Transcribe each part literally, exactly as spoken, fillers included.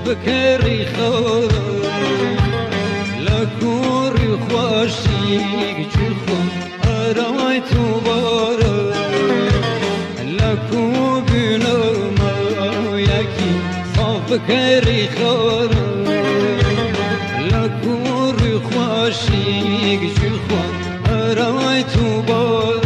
فکری خور لکوری خوشی جو خود ارای تو باره لکو بینم یکی صاف فکری خور لکوری خوشی جو خود ارای تو باره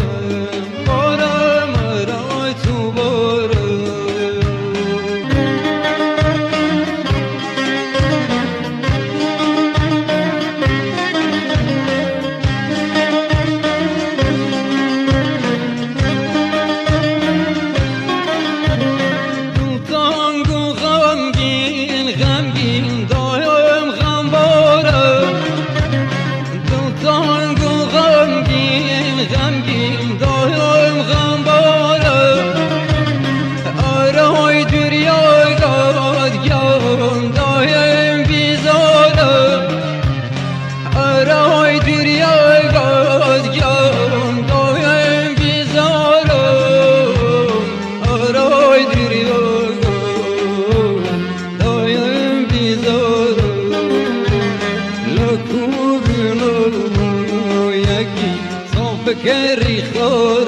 فکری خور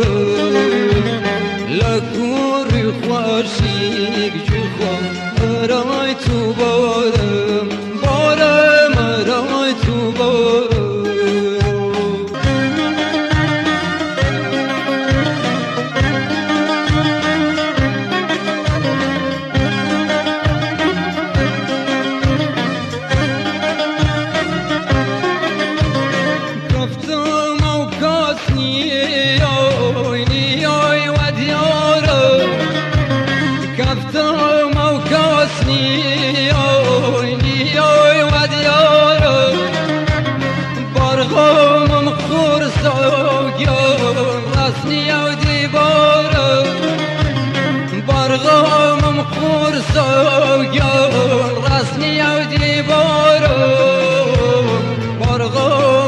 لکوری خوشی جو خود ارای تو باره